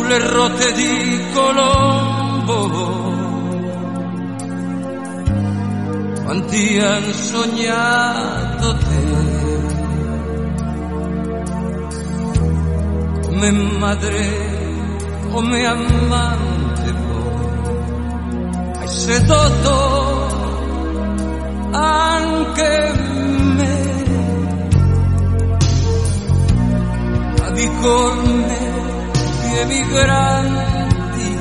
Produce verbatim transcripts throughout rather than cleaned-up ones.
sulle rotte di Colombo. Quanti han sognato te come madre, come amante, poi hai sedotto anche me, avevi con me gli emigranti,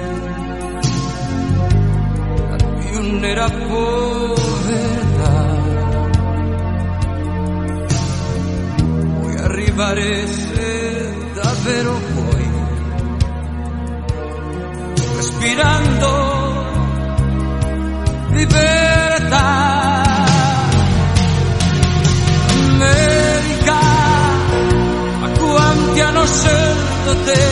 la più nera povertà, puoi arrivare se davvero vuoi, respirando libertà. America, ma quanti hanno scelto te?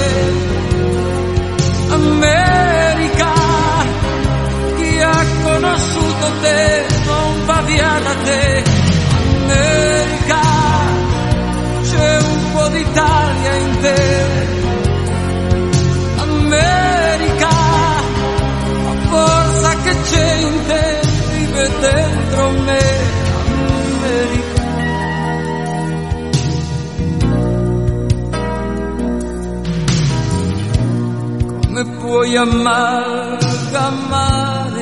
America, chi ha conosciuto te non va via da te. America, c'è un po' d'Italia in te. America, la forza che c'è in te vive dentro me. America, come puoi amalgamare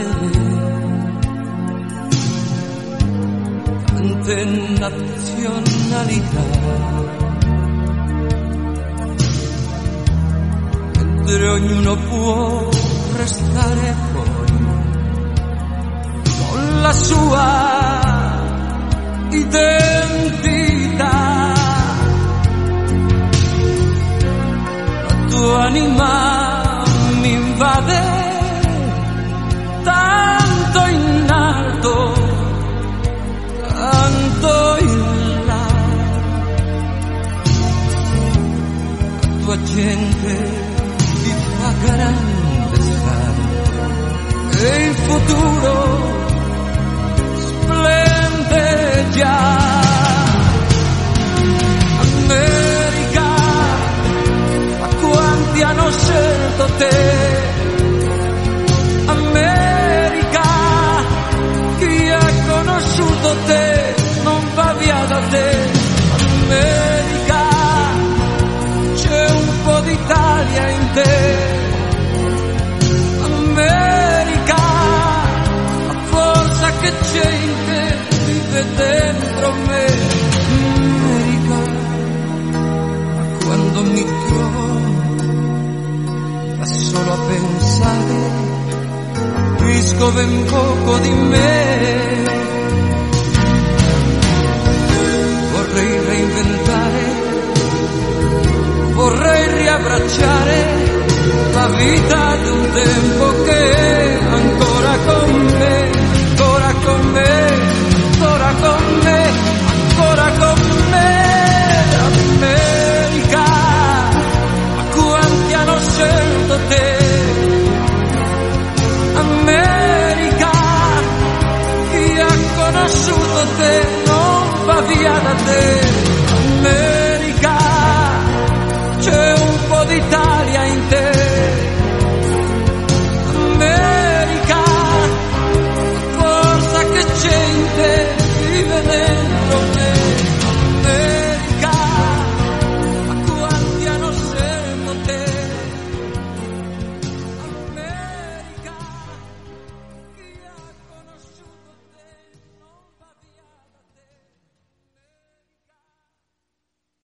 tante nazionalità, mentre ognuno può restare poi con la sua identità? La tua anima mi invade tanto in alto, tanto in là. La tua gente ti fa grande stare e il futuro splende già. America, ma quanti hanno scelto te? America, chi ha conosciuto te non va via da te. America, c'è un po' d'Italia in te. America, la forza che c'è in te vive dentro me. America, ma quando mi trovo da solo a pensare, capisco ben poco di me. Vorrei reinventare, vorrei riabbracciare la vita di un tempo che